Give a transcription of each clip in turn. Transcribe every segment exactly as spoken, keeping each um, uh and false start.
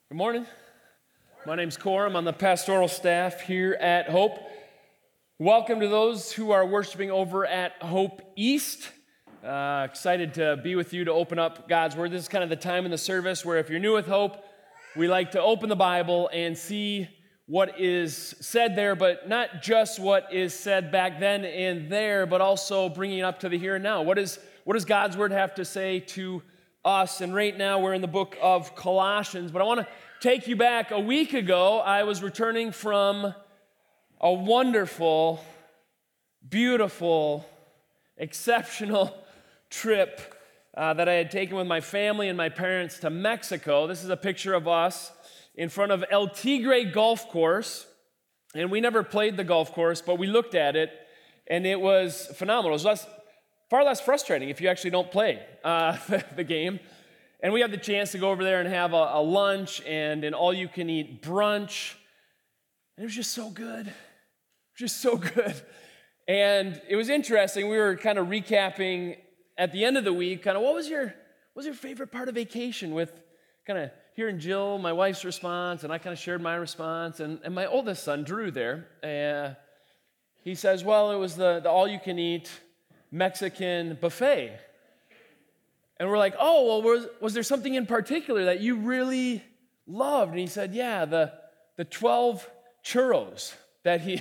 Good morning. My name's Cor. I'm on the pastoral staff here at Hope. Welcome to those who are worshiping over at Hope East. Uh, excited to be with you to open up God's Word. This is kind of the time in the service where if you're new with Hope, we like to open the Bible and see what is said there, but not just what is said back then and there, but also bringing it up to the here and now. What is what does God's Word have to say to us? And right now we're in the book of Colossians, but I want to take you back. A week ago, I was returning from a wonderful, beautiful, exceptional trip uh, that I had taken with my family and my parents to Mexico. This is a picture of us in front of El Tigre Golf Course, and we never played the golf course, but we looked at it, and it was phenomenal. It was less, far less frustrating if you actually don't play uh, the game. And we had the chance to go over there and have a, a lunch and an all-you-can-eat brunch, and it was just so good. Just so good. And it was interesting. We were kind of recapping at the end of the week, kind of what was your what was your favorite part of vacation, with kind of hearing Jill, my wife's response, and I kind of shared my response. And, and my oldest son, Drew, there, uh, he says, well, it was the, the all-you-can-eat Mexican buffet. And we're like, oh, well, was, was there something in particular that you really loved? And he said, yeah, the, the twelve churros that he...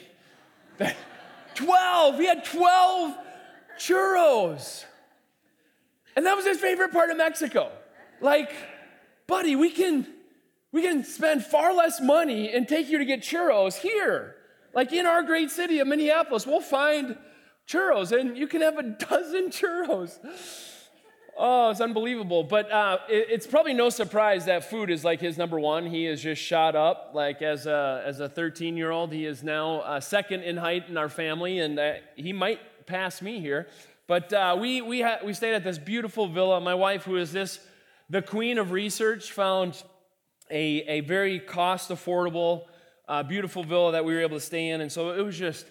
twelve! He had twelve churros. And that was his favorite part of Mexico. Like, buddy, we can we can spend far less money and take you to get churros here. Like in our great city of Minneapolis, we'll find churros and you can have a dozen churros. Oh, it's unbelievable. But uh, it, it's probably no surprise that food is like his number one. He is just shot up. Like as a as a thirteen-year-old, he is now uh, second in height in our family, and uh, he might pass me here. But uh, we we ha- we stayed at this beautiful villa. My wife, who is this the queen of research, found a a very cost-affordable, uh, beautiful villa that we were able to stay in, and so it was just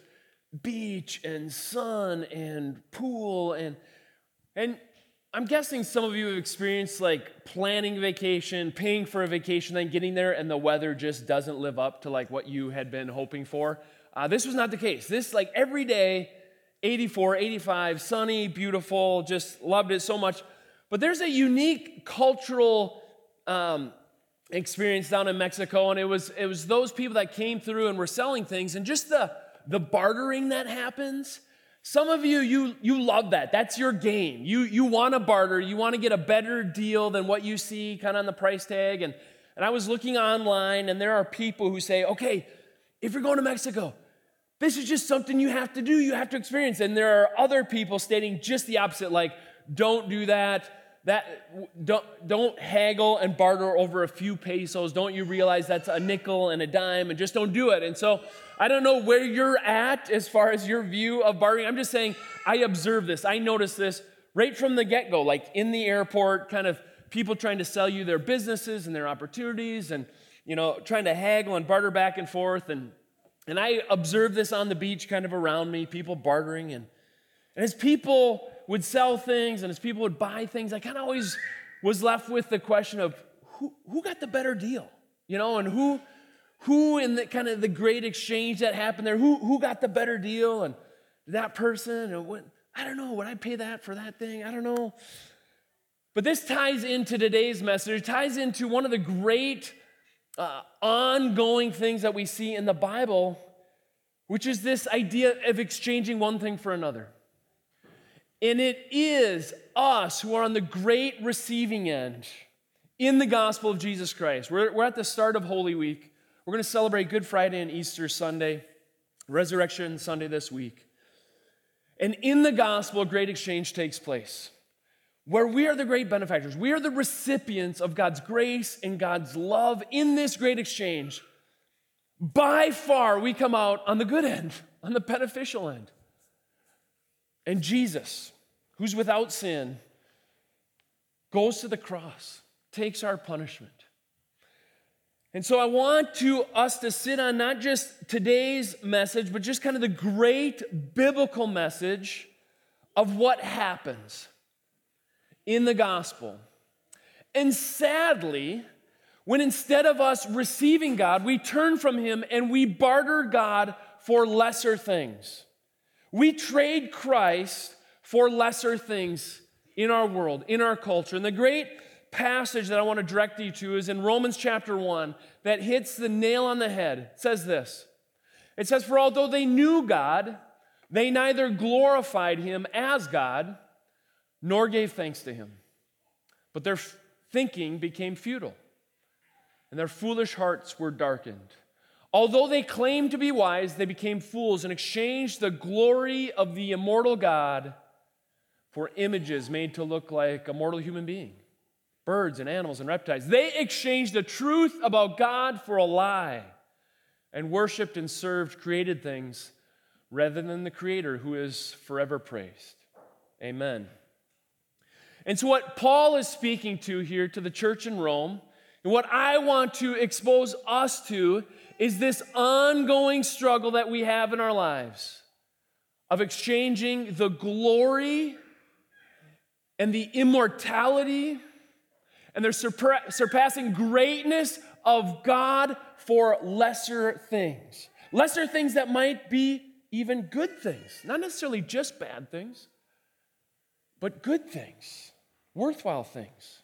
beach and sun and pool and and. I'm guessing some of you have experienced like planning vacation, paying for a vacation, then getting there and the weather just doesn't live up to like what you had been hoping for. Uh, this was not the case. This like every day, eighty-four, eighty-five, sunny, beautiful, just loved it so much. But there's a unique cultural um, experience down in Mexico, and it was it was those people that came through and were selling things, and just the the bartering that happens. Some of you, you you love that. That's your game. You you want to barter. You want to get a better deal than what you see kind of on the price tag. And, and I was looking online, and there are people who say, okay, if you're going to Mexico, this is just something you have to do. You have to experience. And there are other people stating just the opposite, like, don't do that. That don't don't haggle and barter over a few pesos. Don't you realize that's a nickel and a dime, and just don't do it. And so I don't know where you're at as far as your view of bartering. I'm just saying I observe this. I notice this right from the get-go, like in the airport, kind of people trying to sell you their businesses and their opportunities, and you know, trying to haggle and barter back and forth. And and I observe this on the beach, kind of around me, people bartering, and and as people would sell things and as people would buy things, I kind of always was left with the question of who who got the better deal, you know, and who who in the kind of the great exchange that happened there, who who got the better deal, and that person, and what, I don't know, would I pay that for that thing? I don't know. But this ties into today's message. It ties into one of the great uh, ongoing things that we see in the Bible, which is this idea of exchanging one thing for another. And it is us who are on the great receiving end in the gospel of Jesus Christ. We're, we're at the start of Holy Week. We're going to celebrate Good Friday and Easter Sunday, Resurrection Sunday this week. And in the gospel, a great exchange takes place where we are the great benefactors. We are the recipients of God's grace and God's love in this great exchange. By far, we come out on the good end, on the beneficial end. And Jesus, who's without sin, goes to the cross, takes our punishment. And so I want to us to sit on not just today's message, but just kind of the great biblical message of what happens in the gospel. And sadly, When instead of us receiving God, we turn from him and we barter God for lesser things. We trade Christ for lesser things in our world, in our culture. And the great passage that I want to direct you to is in Romans chapter one that hits the nail on the head. It says this. It says, "For although they knew God, they neither glorified him as God, nor gave thanks to him. But their thinking became futile, and their foolish hearts were darkened. Although they claimed to be wise, they became fools and exchanged the glory of the immortal God for images made to look like a mortal human being, birds and animals and reptiles. They exchanged the truth about God for a lie and worshiped and served created things rather than the Creator who is forever praised." Amen. And so what Paul is speaking to here to the church in Rome, and what I want to expose us to, is this ongoing struggle that we have in our lives of exchanging the glory and the immortality and the surpa- surpassing greatness of God for lesser things. Lesser things that might be even good things, not necessarily just bad things, but good things, worthwhile things.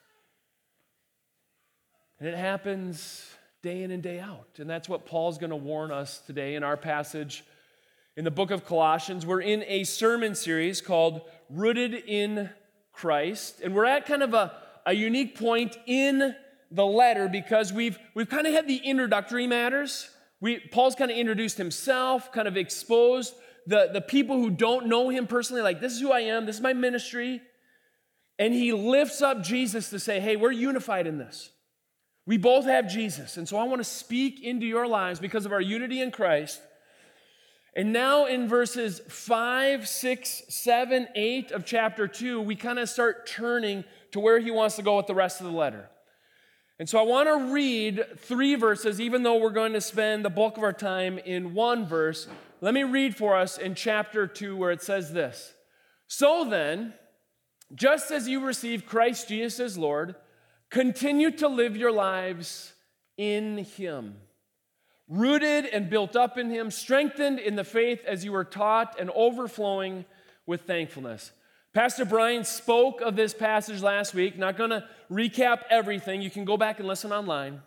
And it happens day in and day out. And that's what Paul's going to warn us today in our passage in the book of Colossians. We're in a sermon series called Rooted in Christ. And we're at kind of a, a unique point in the letter because we've, we've kind of had the introductory matters. We, Paul's kind of introduced himself, kind of exposed the, the people who don't know him personally, like, this is who I am, this is my ministry. And he lifts up Jesus to say, hey, we're unified in this. We both have Jesus. And so I want to speak into your lives because of our unity in Christ. And now in verses five, six, seven, eight of chapter two, we kind of start turning to where he wants to go with the rest of the letter. And so I want to read three verses, even though we're going to spend the bulk of our time in one verse. Let me read for us in chapter two where it says this. "So then, just as you received Christ Jesus as Lord, continue to live your lives in him, rooted and built up in him, strengthened in the faith as you were taught, and overflowing with thankfulness." Pastor Brian spoke of this passage last week. Not going to recap everything. You can go back and listen online.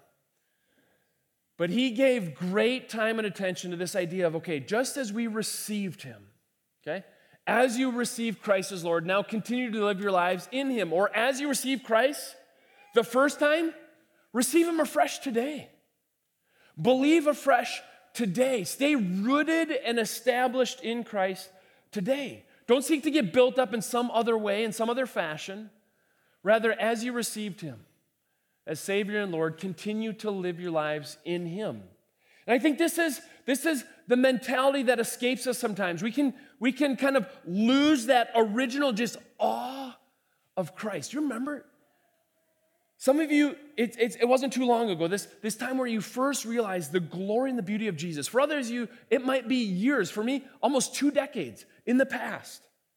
But he gave great time and attention to this idea of, okay, just as we received him, okay, as you received Christ as Lord, now continue to live your lives in him. Or as you received Christ the first time, receive him afresh today. Believe afresh today. Stay rooted and established in Christ today. Don't seek to get built up in some other way, in some other fashion. Rather, as you received him as Savior and Lord, continue to live your lives in him. And I think this is, this is the mentality that escapes us sometimes. We can, we can kind of lose that original just awe of Christ. You remember? Some of you, it, it, it wasn't too long ago, this, this time where you first realized the glory and the beauty of Jesus. For others of you, it might be years. For me, almost two decades in the past.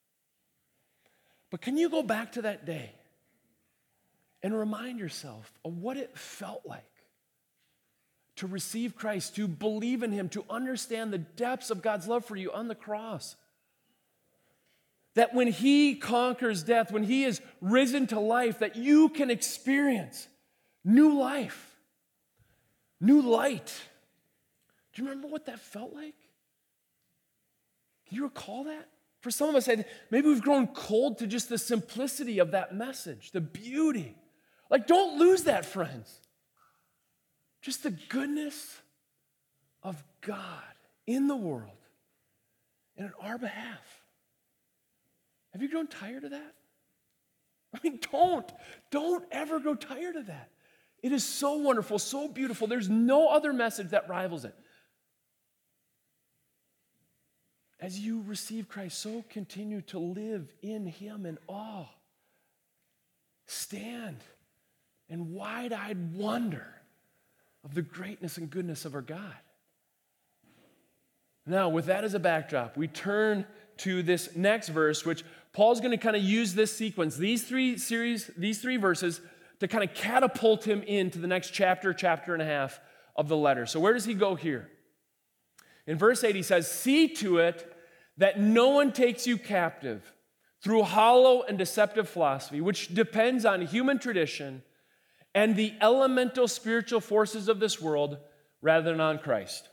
But can you go back to that day and remind yourself of what it felt like to receive Christ, to believe in him, to understand the depths of God's love for you on the cross? That when he conquers death, when he is risen to life, that you can experience new life, new light. Do you remember what that felt like? Can you recall that? For some of us, maybe we've grown cold to just the simplicity of that message, the beauty. Like, don't lose that, friends. Just the goodness of God in the world and on our behalf. Have you grown tired of that? I mean, don't. Don't ever grow tired of that. It is so wonderful, so beautiful. There's no other message that rivals it. As you receive Christ, so continue to live in him in awe. Stand in wide-eyed wonder of the greatness and goodness of our God. Now, with that as a backdrop, we turn to this next verse, which Paul's going to kind of use this sequence, these three series, these three verses, to kind of catapult him into the next chapter, chapter and a half of the letter. So where does he go here? In verse eight, he says, "See to it that no one takes you captive through hollow and deceptive philosophy, which depends on human tradition and the elemental spiritual forces of this world rather than on Christ."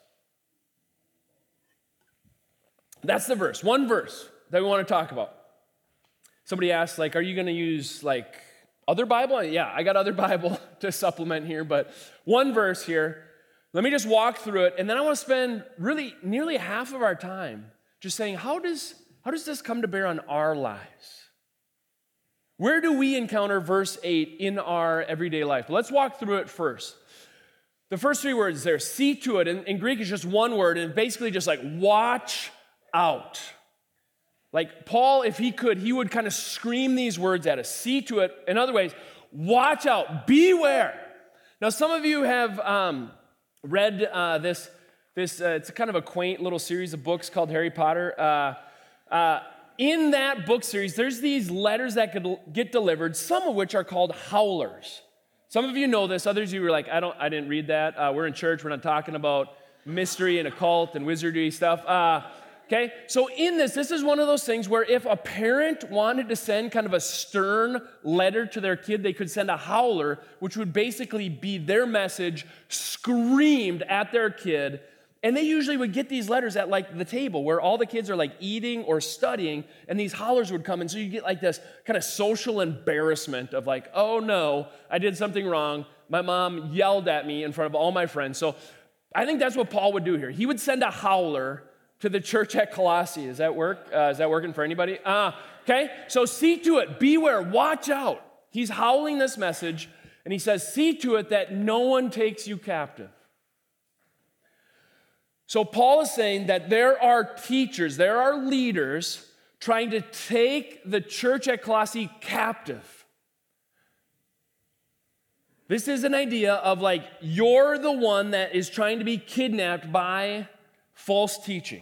That's the verse, one verse that we want to talk about. Somebody asked, like, are you going to use, like, other Bible? Yeah, I got other Bible to supplement here, but one verse here. Let me just walk through it, and then I want to spend really nearly half of our time just saying, how does, how does this come to bear on our lives? Where do we encounter verse eight in our everyday life? Let's walk through it first. The first three words there, see to it, in, in Greek is just one word, and basically just like, watch out. Like Paul, if he could, he would kind of scream these words at us. See to it. In other ways, watch out, beware. Now, some of you have um, read uh, this, this uh, it's kind of a quaint little series of books called Harry Potter. Uh, uh, in that book series, there's these letters that could get delivered, some of which are called howlers. Some of you know this, others of you were like, I don't, I didn't read that. Uh, we're in church, we're not talking about mystery and occult and wizardry stuff. Uh, Okay, so in this, this is one of those things where if a parent wanted to send kind of a stern letter to their kid, they could send a howler, which would basically be their message screamed at their kid. And they usually would get these letters at like the table where all the kids are like eating or studying, and these howlers would come. And so you get like this kind of social embarrassment of like, oh no, I did something wrong. My mom yelled at me in front of all my friends. So I think that's what Paul would do here. He would send a howler to the church at Colossae. Does that work? Uh, is that working for anybody? Uh, okay, so see to it, beware, watch out. He's howling this message, and he says, see to it that no one takes you captive. So Paul is saying that there are teachers, there are leaders trying to take the church at Colossae captive. This is an idea of like, you're the one that is trying to be kidnapped by false teaching.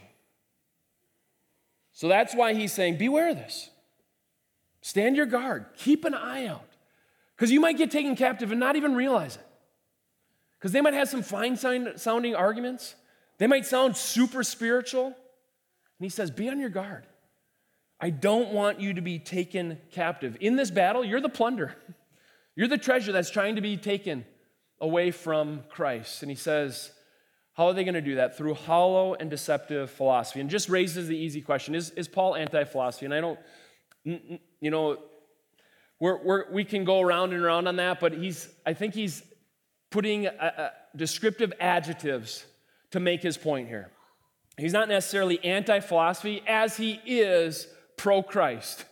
So that's why he's saying, beware of this. Stand your guard. Keep an eye out. Because you might get taken captive and not even realize it. Because they might have some fine-sounding arguments. They might sound super spiritual. And he says, be on your guard. I don't want you to be taken captive. In this battle, you're the plunder. You're the treasure that's trying to be taken away from Christ. And he says, how are they going to do that? Through hollow and deceptive philosophy. And just raises the easy question, is, is Paul anti-philosophy? And I don't, you know, we're, we're, we can go around and around on that, but he's, I think he's putting a, a descriptive adjectives to make his point here. He's not necessarily anti-philosophy as he is pro-Christ.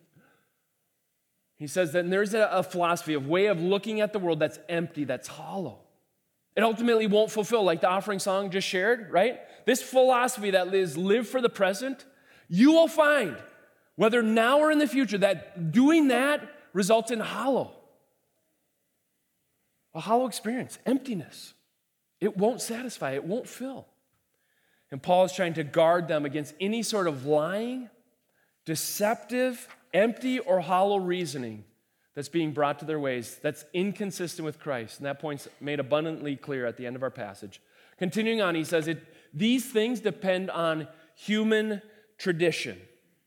He says that there's a, a philosophy, a way of looking at the world that's empty, that's hollow. It ultimately won't fulfill, like the offering song just shared, right? This philosophy that is live for the present, you will find, whether now or in the future, that doing that results in hollow. A hollow experience, emptiness. It won't satisfy, it won't fill. And Paul is trying to guard them against any sort of lying, deceptive, empty, or hollow reasoning that's being brought to their ways, that's inconsistent with Christ. And that point's made abundantly clear at the end of our passage. Continuing on, he says, it, these things depend on human tradition.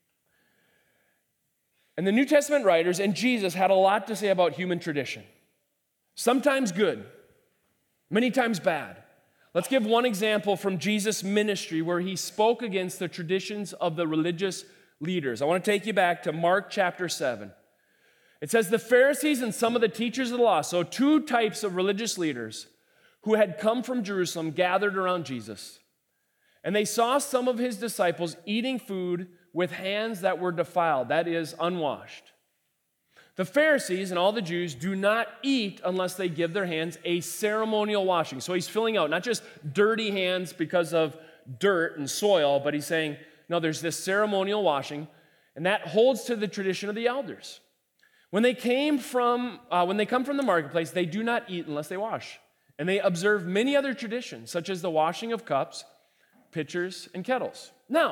And the New Testament writers and Jesus had a lot to say about human tradition. Sometimes good, many times bad. Let's give one example from Jesus' ministry where he spoke against the traditions of the religious leaders. I want to take you back to Mark chapter seven. It says the Pharisees and some of the teachers of the law, so two types of religious leaders who had come from Jerusalem, gathered around Jesus. And they saw some of his disciples eating food with hands that were defiled, that is, unwashed. The Pharisees and all the Jews do not eat unless they give their hands a ceremonial washing. So he's filling out not just dirty hands because of dirt and soil, but he's saying, no, there's this ceremonial washing, and that holds to the tradition of the elders. When they came from, uh, when they come from the marketplace, they do not eat unless they wash. And they observe many other traditions, such as the washing of cups, pitchers, and kettles. Now,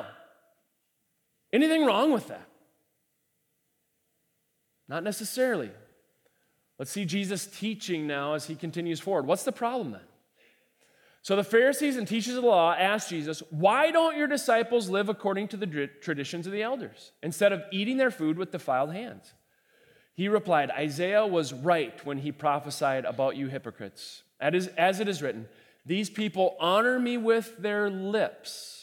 anything wrong with that? Not necessarily. Let's see Jesus teaching now as he continues forward. What's the problem then? So the Pharisees and teachers of the law asked Jesus, why don't your disciples live according to the traditions of the elders, instead of eating their food with defiled hands? He replied, Isaiah was right when he prophesied about you hypocrites. As it is written, these people honor me with their lips,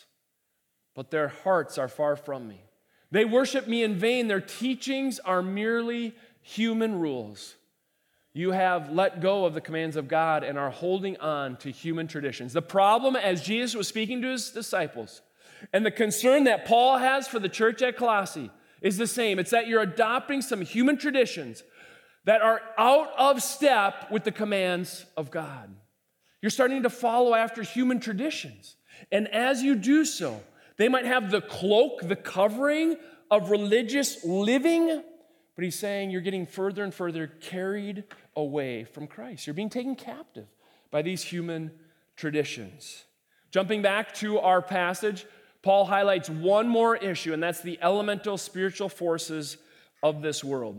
but their hearts are far from me. They worship me in vain. Their teachings are merely human rules. You have let go of the commands of God and are holding on to human traditions. The problem, as Jesus was speaking to his disciples, and the concern that Paul has for the church at Colossae is the same. It's that you're adopting some human traditions that are out of step with the commands of God. You're starting to follow after human traditions. And as you do so, they might have the cloak, the covering of religious living, but he's saying you're getting further and further carried away from Christ. You're being taken captive by these human traditions. Jumping back to our passage, Paul highlights one more issue, and that's the elemental spiritual forces of this world.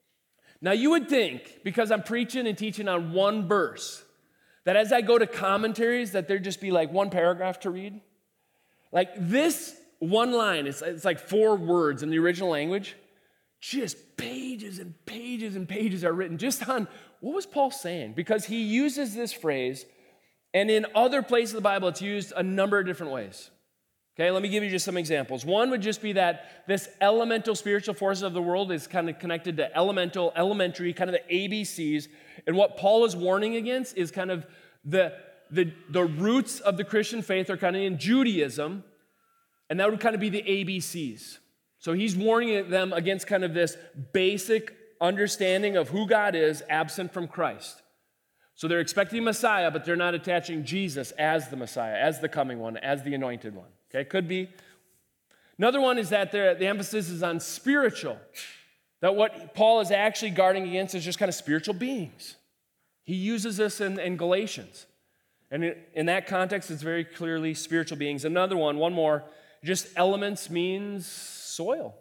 Now, you would think, because I'm preaching and teaching on one verse, that as I go to commentaries, that there'd just be like one paragraph to read. Like this one line, it's, it's like four words in the original language. Just pages and pages and pages are written just on what was Paul saying? Because he uses this phrase, and in other places of the Bible, it's used a number of different ways. Okay, let me give you just some examples. One would just be that this elemental spiritual forces of the world is kind of connected to elemental, elementary, kind of the A B Cs. And what Paul is warning against is kind of the, the, the roots of the Christian faith are kind of in Judaism, and that would kind of be the A B Cs. So he's warning them against kind of this basic understanding of who God is absent from Christ. So they're expecting Messiah, but they're not attaching Jesus as the Messiah, as the coming one, as the anointed one. Okay, could be. Another one is that the emphasis is on spiritual. That what Paul is actually guarding against is just kind of spiritual beings. He uses this in, in Galatians. And it, in that context, it's very clearly spiritual beings. Another one, one more, just elements means soil,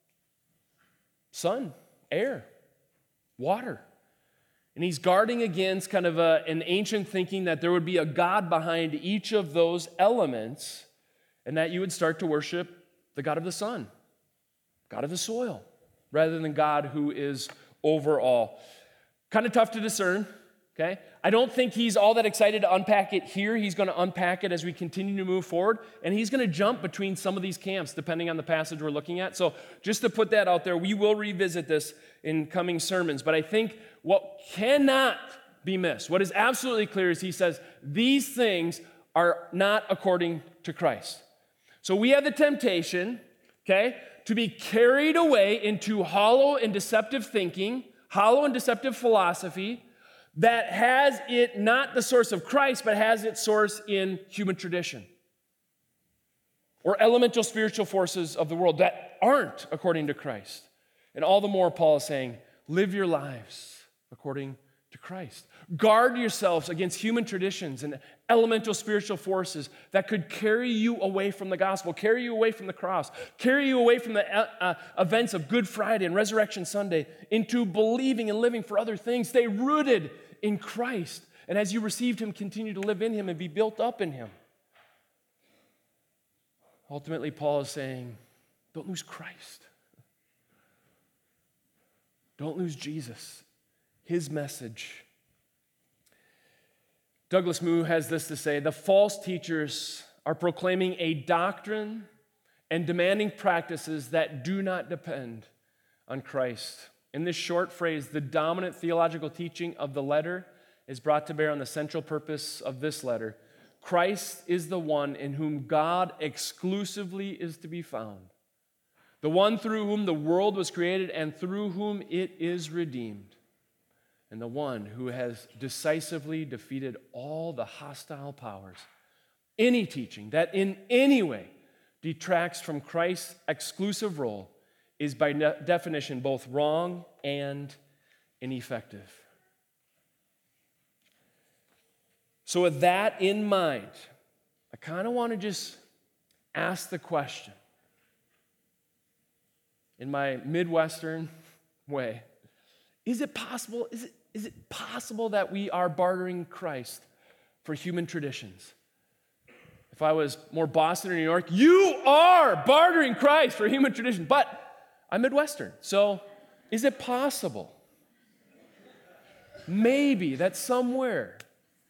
sun, air, water. And he's guarding against kind of a, an ancient thinking that there would be a God behind each of those elements, and that you would start to worship the God of the sun, God of the soil, rather than God who is over all. Kind of tough to discern, okay? I don't think he's all that excited to unpack it here. He's going to unpack it as we continue to move forward, and he's going to jump between some of these camps depending on the passage we're looking at. So just to put that out there, we will revisit this in coming sermons, but I think what cannot be missed, what is absolutely clear is he says, these things are not according to Christ. So we have the temptation, okay, to be carried away into hollow and deceptive thinking, hollow and deceptive philosophy that has it not the source of Christ, but has its source in human tradition or elemental spiritual forces of the world that aren't according to Christ. And all the more, Paul is saying, live your lives according to Christ. Guard yourselves against human traditions and elemental spiritual forces that could carry you away from the gospel, carry you away from the cross, carry you away from the uh, uh, events of Good Friday and Resurrection Sunday into believing and living for other things. Stay rooted in Christ. And as you received him, continue to live in him and be built up in him. Ultimately, Paul is saying, don't lose Christ. Don't lose Jesus, his message. Douglas Moo has this to say, the false teachers are proclaiming a doctrine and demanding practices that do not depend on Christ. In this short phrase, the dominant theological teaching of the letter is brought to bear on the central purpose of this letter. Christ is the one in whom God exclusively is to be found, the one through whom the world was created and through whom it is redeemed, and the one who has decisively defeated all the hostile powers. Any teaching that in any way detracts from Christ's exclusive role is by definition both wrong and ineffective. So with that in mind, I kind of want to just ask the question in my Midwestern way. Is it possible, is it is it possible that we are bartering Christ for human traditions? If I was more Boston or New York, you are bartering Christ for human tradition. But I'm Midwestern, so is it possible? Maybe that somewhere.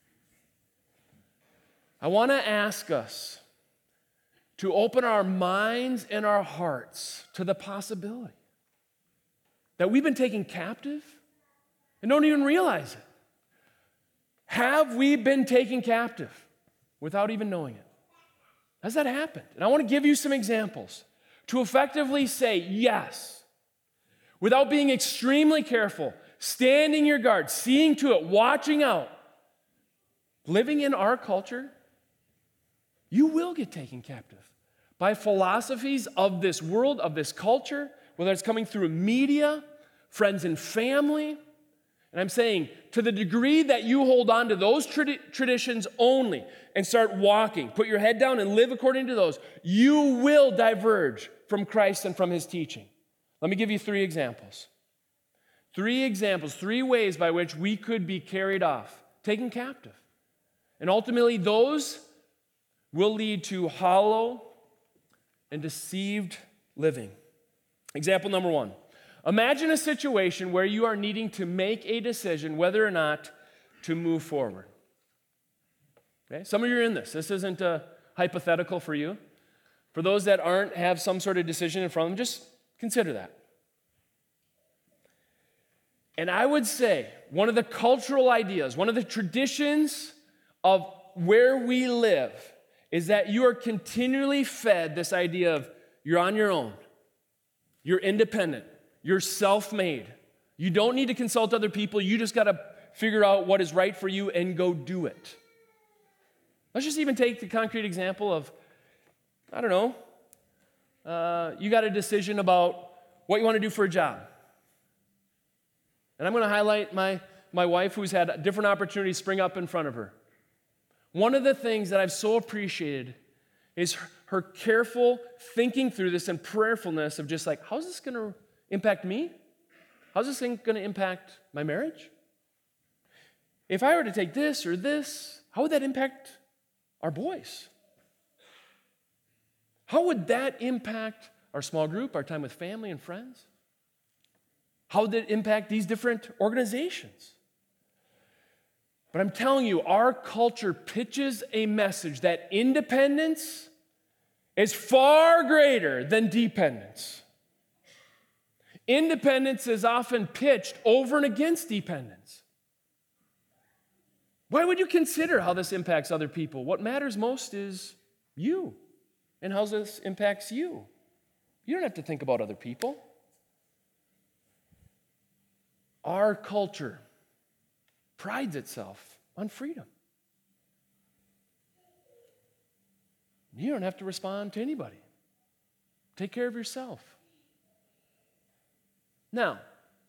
I want to ask us to open our minds and our hearts to the possibility that we've been taken captive and don't even realize it. Have we been taken captive without even knowing it? Has that happened? And I want to give you some examples to effectively say yes, without being extremely careful, standing your guard, seeing to it, watching out. Living in our culture, you will get taken captive by philosophies of this world, of this culture, whether it's coming through media, friends and family. And I'm saying, to the degree that you hold on to those tradi- traditions only and start walking, put your head down and live according to those, you will diverge from Christ and from his teaching. Let me give you three examples. Three examples, three ways by which we could be carried off, taken captive. And ultimately, those will lead to hollow and deceived living. Example number one. Imagine a situation where you are needing to make a decision whether or not to move forward. Okay? Some of you are in this. This isn't a hypothetical for you. For those that aren't, have some sort of decision in front of them, just consider that. And I would say one of the cultural ideas, one of the traditions of where we live is that you are continually fed this idea of you're on your own, you're independent, you're self-made. You don't need to consult other people. You just got to figure out what is right for you and go do it. Let's just even take the concrete example of, I don't know, uh, you got a decision about what you want to do for a job. And I'm going to highlight my, my wife who's had different opportunities spring up in front of her. One of the things that I've so appreciated is her, her careful thinking through this and prayerfulness of just like, how's this going to impact me? How's this thing going to impact my marriage? If I were to take this or this, how would that impact our boys? How would that impact our small group, our time with family and friends? How would it impact these different organizations? But I'm telling you, our culture pitches a message that independence is far greater than dependence. Independence is often pitched over and against dependence. Why would you consider how this impacts other people? What matters most is you and how this impacts you. You don't have to think about other people. Our culture prides itself on freedom. You don't have to respond to anybody. Take care of yourself. Now,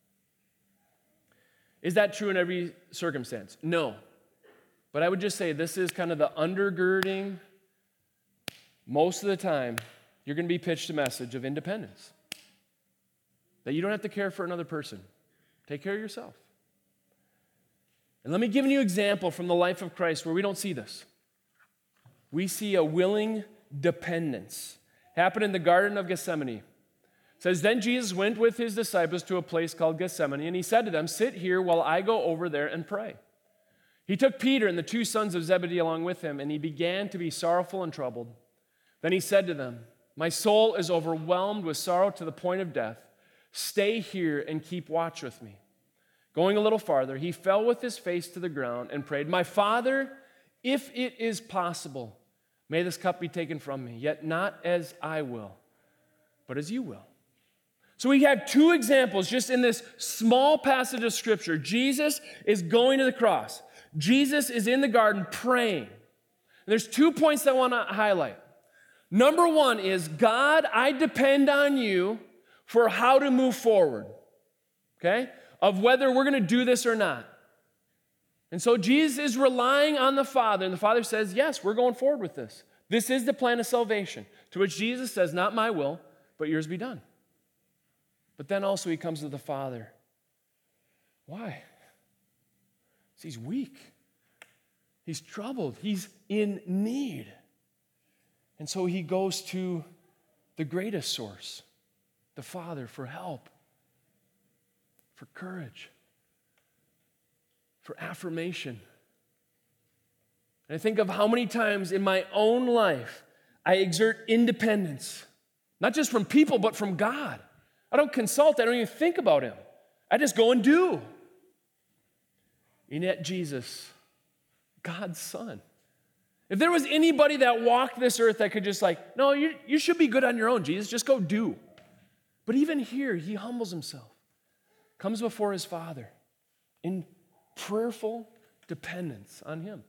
is that true in every circumstance? No. But I would just say this is kind of the undergirding, most of the time, you're going to be pitched a message of independence. That you don't have to care for another person. Take care of yourself. And let me give you an example from the life of Christ where we don't see this. We see a willing dependence. Happened in the Garden of Gethsemane. It says, then Jesus went with his disciples to a place called Gethsemane, and he said to them, sit here while I go over there and pray. He took Peter and the two sons of Zebedee along with him, and he began to be sorrowful and troubled. Then he said to them, my soul is overwhelmed with sorrow to the point of death. Stay here and keep watch with me. Going a little farther, he fell with his face to the ground and prayed, my Father, if it is possible, may this cup be taken from me, yet not as I will, but as you will. So we have two examples just in this small passage of Scripture. Jesus is going to the cross. Jesus is in the garden praying. And there's two points that I want to highlight. Number one is, God, I depend on you for how to move forward, okay, of whether we're going to do this or not. And so Jesus is relying on the Father, and the Father says, yes, we're going forward with this. This is the plan of salvation, to which Jesus says, not my will, but yours be done. But then also he comes to the Father. Why? He's weak. He's troubled. He's in need. And so he goes to the greatest source, the Father, for help, for courage, for affirmation. And I think of how many times in my own life I exert independence, not just from people, but from God. I don't consult. I don't even think about him. I just go and do. And yet Jesus, God's Son. If there was anybody that walked this earth that could just like, no, you, you should be good on your own, Jesus. Just go do. But even here, he humbles himself, comes before his Father in prayerful dependence on him.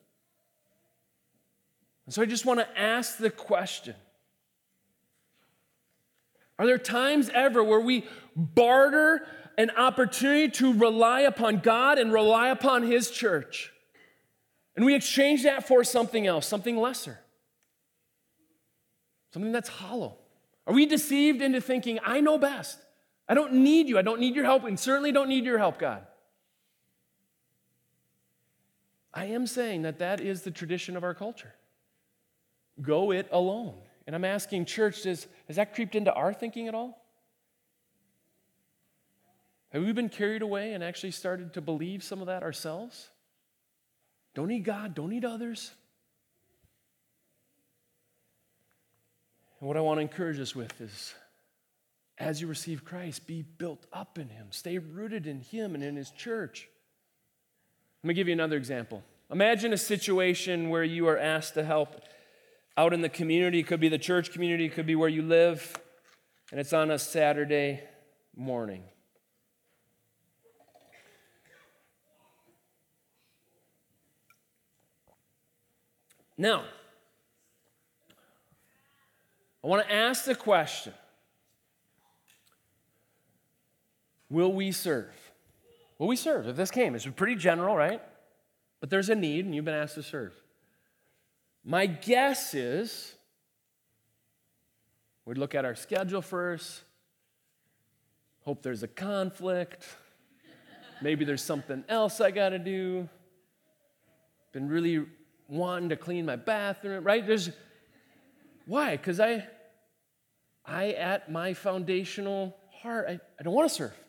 And so I just want to ask the question, are there times ever where we barter an opportunity to rely upon God and rely upon his church, and we exchange that for something else, something lesser, something that's hollow? Are we deceived into thinking, I know best. I don't need you. I don't need your help, and certainly don't need your help, God. I am saying that that is the tradition of our culture. Go it alone. And I'm asking, church, does, has that creeped into our thinking at all? Have we been carried away and actually started to believe some of that ourselves? Don't need God, don't need others. And what I want to encourage us with is, as you receive Christ, be built up in him. Stay rooted in him and in his church. Let me give you another example. Imagine a situation where you are asked to help out in the community. It could be the church community, it could be where you live, and it's on a Saturday morning. Now, I want to ask the question, will we serve? Will we serve? If this came, it's pretty general, right? But there's a need, and you've been asked to serve. My guess is we'd look at our schedule first, hope there's a conflict, maybe there's something else I got to do, been really wanting to clean my bathroom, right? There's, why? Because I, I, at my foundational heart, I, I don't want to serve.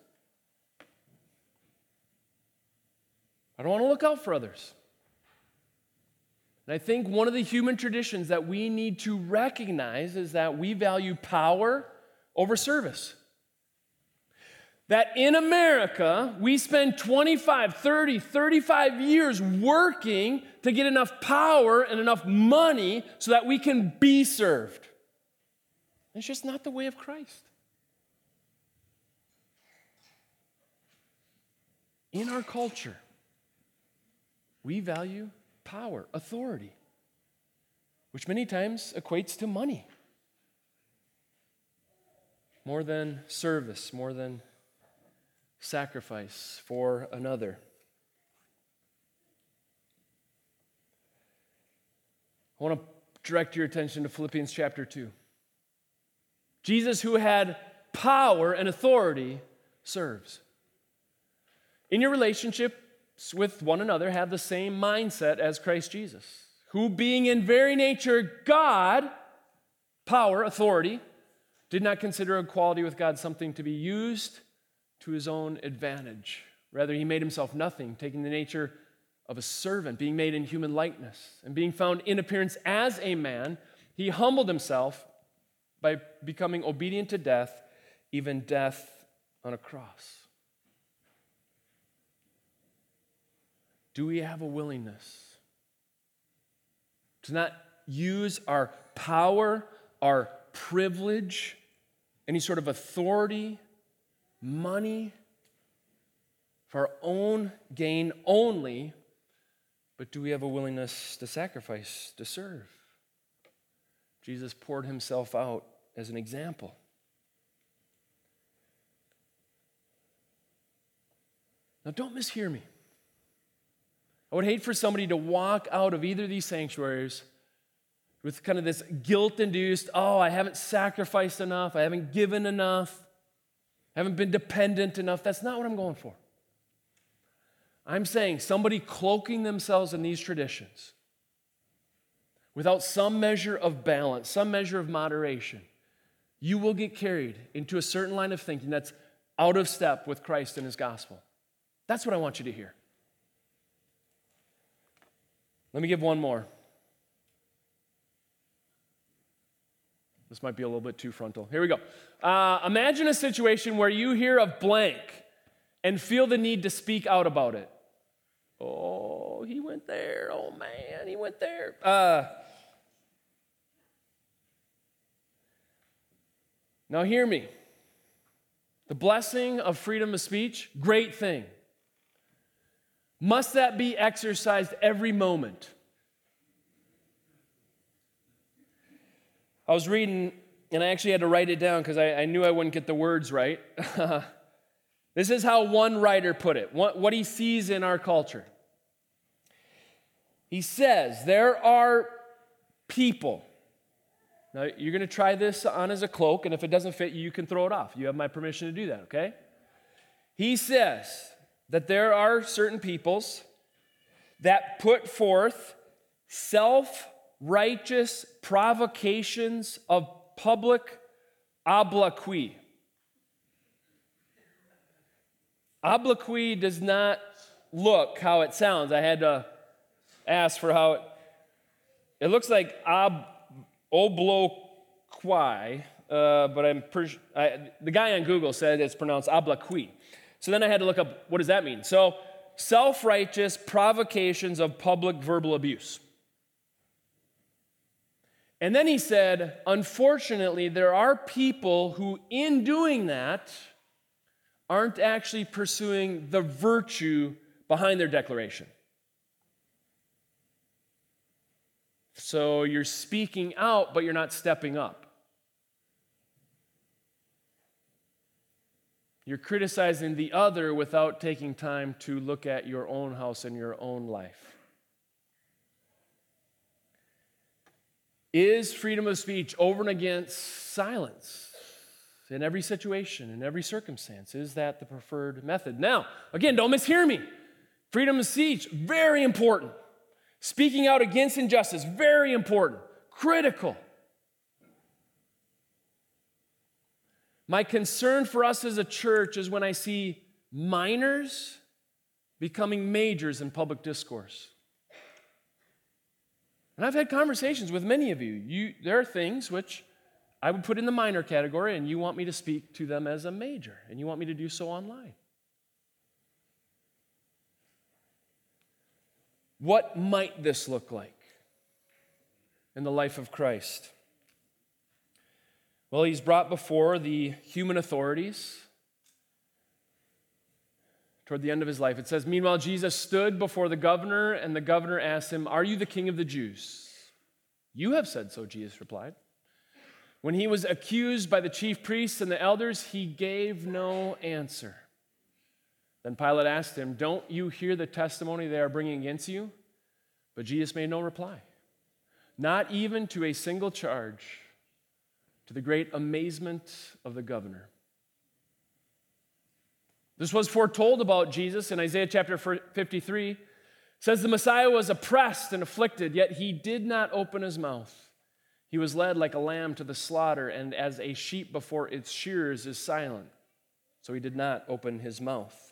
I don't want to look out for others. And I think one of the human traditions that we need to recognize is that we value power over service. That in America, we spend twenty-five, thirty, thirty-five years working to get enough power and enough money so that we can be served. It's just not the way of Christ. In our culture, we value power, authority, which many times equates to money, more than service, more than sacrifice for another. I want to direct your attention to Philippians chapter two. Jesus, who had power and authority, serves. In your relationships with one another, have the same mindset as Christ Jesus, who being in very nature God, power, authority, did not consider equality with God something to be used to his own advantage. Rather, he made himself nothing, taking the nature of a servant, being made in human likeness, and being found in appearance as a man, he humbled himself by becoming obedient to death, even death on a cross. Do we have a willingness to not use our power, our privilege, any sort of authority, money, for our own gain only, but do we have a willingness to sacrifice, to serve? Jesus poured himself out as an example. Now, don't mishear me. I would hate for somebody to walk out of either of these sanctuaries with kind of this guilt-induced, oh, I haven't sacrificed enough, I haven't given enough, I haven't been dependent enough. That's not what I'm going for. I'm saying somebody cloaking themselves in these traditions without some measure of balance, some measure of moderation, you will get carried into a certain line of thinking that's out of step with Christ and his gospel. That's what I want you to hear. Let me give one more. This might be a little bit too frontal. Here we go. Uh, imagine a situation where you hear of blank and feel the need to speak out about it. Oh, he went there. Oh, man, he went there. Uh, now, hear me. The blessing of freedom of speech, great thing. Must that be exercised every moment? I was reading, and I actually had to write it down because I, I knew I wouldn't get the words right. This is how one writer put it, what, what he sees in our culture. He says, there are people. Now, you're going to try this on as a cloak, and if it doesn't fit you, you can throw it off. You have my permission to do that, okay? He says that there are certain peoples that put forth self-righteous provocations of public obloquy. Obloquy does not look how it sounds. I had to ask for how it, it looks like ob, obloquy, uh, but I'm pretty, I, the guy on Google said it's pronounced obloquy. So then I had to look up, what does that mean? So, self-righteous provocations of public verbal abuse. And then he said, unfortunately, there are people who, in doing that, aren't actually pursuing the virtue behind their declaration. So you're speaking out, but you're not stepping up. You're criticizing the other without taking time to look at your own house and your own life. Is freedom of speech over and against silence in every situation, in every circumstance? Is that the preferred method? Now, again, don't mishear me. Freedom of speech, very important. Speaking out against injustice, very important. Critical. My concern for us as a church is when I see minors becoming majors in public discourse. And I've had conversations with many of you. you. There are things which I would put in the minor category, and you want me to speak to them as a major, and you want me to do so online. What might this look like in the life of Christ? Well, he's brought before the human authorities toward the end of his life. It says, meanwhile, Jesus stood before the governor, and the governor asked him, are you the king of the Jews? You have said so, Jesus replied. When he was accused by the chief priests and the elders, he gave no answer. Then Pilate asked him, don't you hear the testimony they are bringing against you? But Jesus made no reply, not even to a single charge, to the great amazement of the governor. This was foretold about Jesus in Isaiah chapter fifty-three. It says the Messiah was oppressed and afflicted, yet he did not open his mouth. He was led like a lamb to the slaughter, and as a sheep before its shearers is silent, so he did not open his mouth.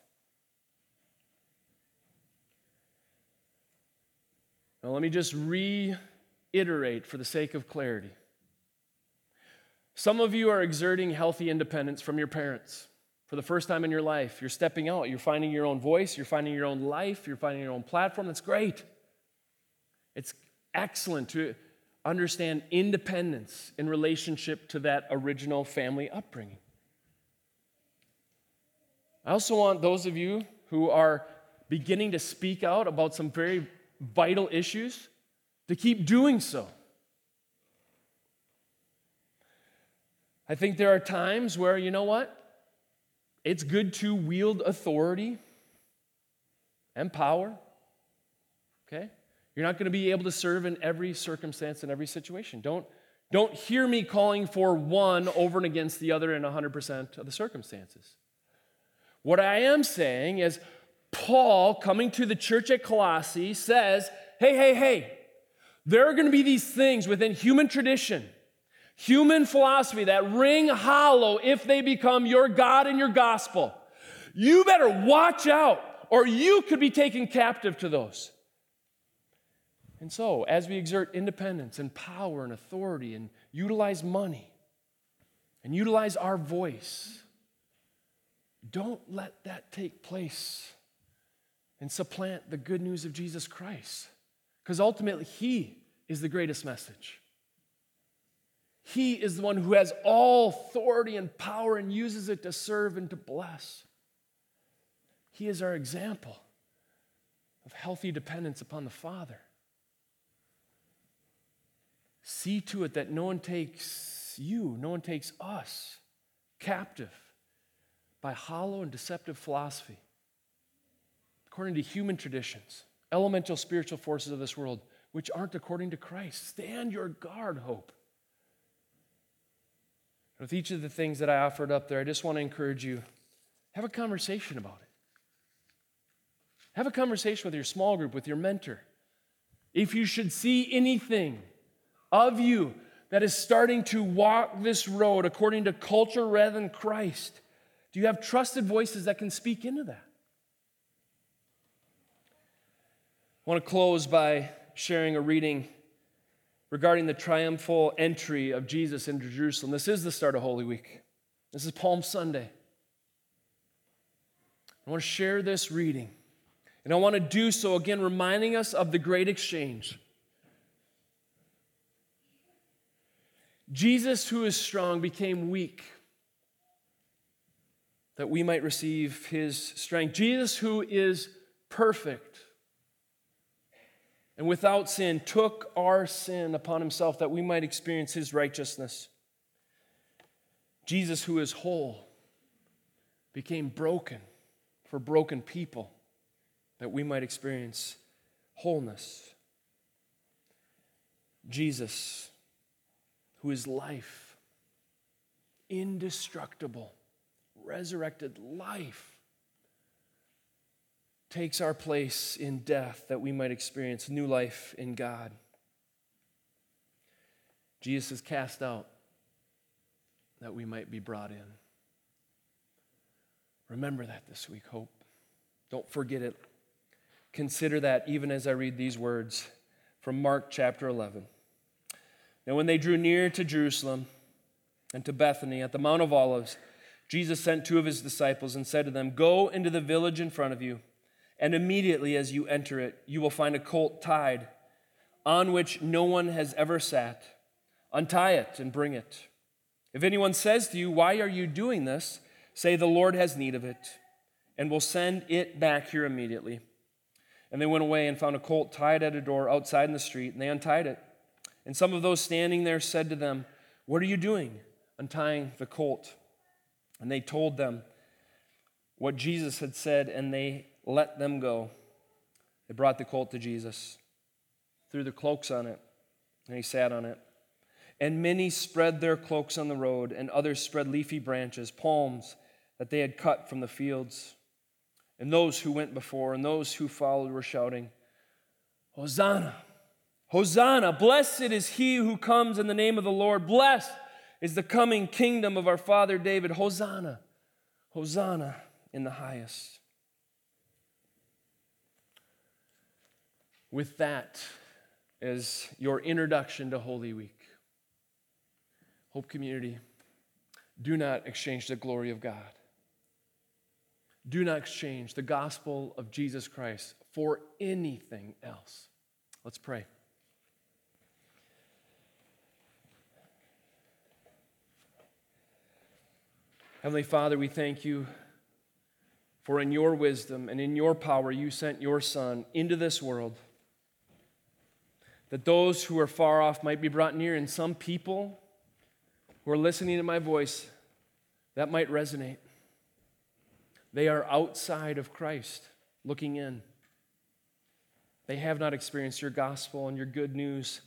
Now let me just reiterate for the sake of clarity. Some of you are exerting healthy independence from your parents. For the first time in your life, you're stepping out. You're finding your own voice. You're finding your own life. You're finding your own platform. That's great. It's excellent to understand independence in relationship to that original family upbringing. I also want those of you who are beginning to speak out about some very vital issues to keep doing so. I think there are times where, you know what? It's good to wield authority and power, okay? You're not going to be able to serve in every circumstance, in every situation. Don't, don't hear me calling for one over and against the other in one hundred percent of the circumstances. What I am saying is Paul, coming to the church at Colossae, says, hey, hey, hey, there are going to be these things within human tradition, human philosophy that ring hollow if they become your God and your gospel. You better watch out, or you could be taken captive to those. And so, as we exert independence and power and authority and utilize money and utilize our voice, don't let that take place and supplant the good news of Jesus Christ. Because ultimately, He is the greatest message. He is the one who has all authority and power and uses it to serve and to bless. He is our example of healthy dependence upon the Father. See to it that no one takes you, no one takes us captive by hollow and deceptive philosophy, according to human traditions, elemental spiritual forces of this world, which aren't according to Christ. Stand your guard, hope. With each of the things that I offered up there, I just want to encourage you, have a conversation about it. Have a conversation with your small group, with your mentor. If you should see anything of you that is starting to walk this road according to culture rather than Christ, do you have trusted voices that can speak into that? I want to close by sharing a reading regarding the triumphal entry of Jesus into Jerusalem. This is the start of Holy Week. This is Palm Sunday. I want to share this reading. And I want to do so, again, reminding us of the great exchange. Jesus, who is strong, became weak that we might receive His strength. Jesus, who is perfect and without sin, took our sin upon Himself that we might experience His righteousness. Jesus, who is whole, became broken for broken people that we might experience wholeness. Jesus, who is life, indestructible, resurrected life, takes our place in death that we might experience new life in God. Jesus is cast out that we might be brought in. Remember that this week, hope. Don't forget it. Consider that even as I read these words from Mark chapter eleven. Now, when they drew near to Jerusalem and to Bethany at the Mount of Olives, Jesus sent two of His disciples and said to them, "Go into the village in front of you, and immediately as you enter it, you will find a colt tied, on which no one has ever sat. Untie it and bring it. If anyone says to you, 'Why are you doing this?' say, 'The Lord has need of it, and will send it back here immediately.'" And they went away and found a colt tied at a door outside in the street, and they untied it. And some of those standing there said to them, "What are you doing, untying the colt?" And they told them what Jesus had said, and they let them go. They brought the colt to Jesus, threw their cloaks on it, and He sat on it. And many spread their cloaks on the road, and others spread leafy branches, palms that they had cut from the fields. And those who went before and those who followed were shouting, "Hosanna! Hosanna! Blessed is He who comes in the name of the Lord. Blessed is the coming kingdom of our father David. Hosanna! Hosanna in the highest." With that as your introduction to Holy Week, Hope Community, do not exchange the glory of God. Do not exchange the gospel of Jesus Christ for anything else. Let's pray. Heavenly Father, we thank You for in Your wisdom and in Your power You sent Your Son into this world, that those who are far off might be brought near, and some people who are listening to my voice, that might resonate. They are outside of Christ, looking in. They have not experienced Your gospel and Your good news,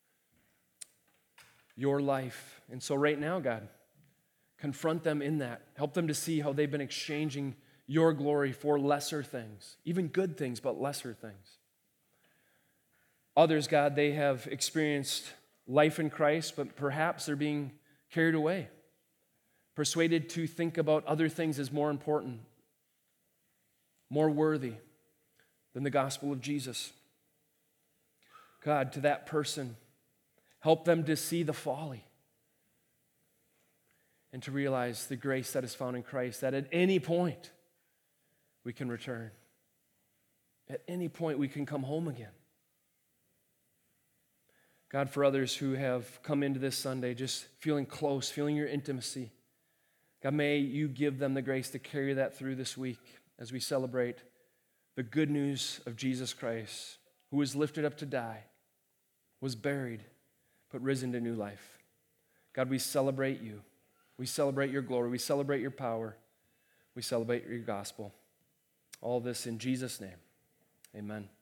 Your life. And so right now, God, confront them in that. Help them to see how they've been exchanging your glory for lesser things, even good things, but lesser things. Others, God, they have experienced life in Christ, but perhaps they're being carried away, persuaded to think about other things as more important, more worthy than the gospel of Jesus. God, to that person, help them to see the folly and to realize the grace that is found in Christ, that at any point we can return. At any point we can come home again. God, for others who have come into this Sunday just feeling close, feeling your intimacy, God, may you give them the grace to carry that through this week as we celebrate the good news of Jesus Christ, who was lifted up to die, was buried, but risen to new life. God, we celebrate you. We celebrate your glory. We celebrate your power. We celebrate your gospel. All this in Jesus' name. Amen.